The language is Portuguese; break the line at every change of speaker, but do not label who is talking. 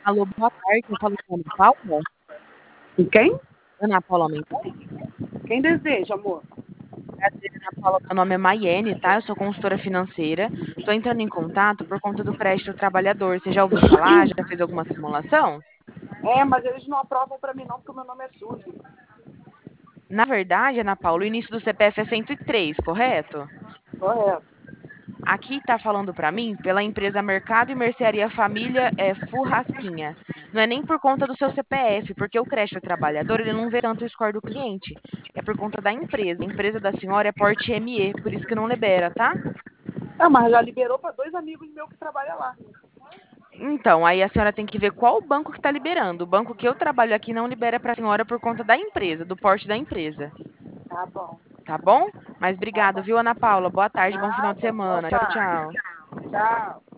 Alô, boa tarde, eu falo com a Ana Paula.
E quem?
Ana Paula Mendonça?
Quem deseja, amor?
Prazer, Ana Paula, meu nome é Maiene, tá? Eu sou consultora financeira. Tô entrando em contato por conta do crédito trabalhador. Você já ouviu falar? Já fez alguma simulação?
É, mas eles não aprovam pra mim não, porque o meu nome é sujo.
Na verdade, Ana Paula, o início do CPF é 103, correto?
Correto.
Aqui tá falando pra mim pela empresa Mercado e Mercearia Família Furrasquinha. Não é nem por conta do seu CPF, porque o crédito trabalhador ele não vê tanto o score do cliente. É por conta da empresa. A empresa da senhora é porte ME, por isso que não libera, tá?
Ah, mas já liberou pra 2 amigos meus que trabalham lá.
Então, aí a senhora tem que ver qual banco que está liberando. O banco que eu trabalho aqui não libera para a senhora por conta da empresa, do porte da empresa.
Tá bom,
Tá bom? Mas
tá
obrigado,
bom.
viu, Ana Paula? Boa tarde, bom final de
Nada, boa
semana. Tchau,
tarde.
tchau.
Tchau.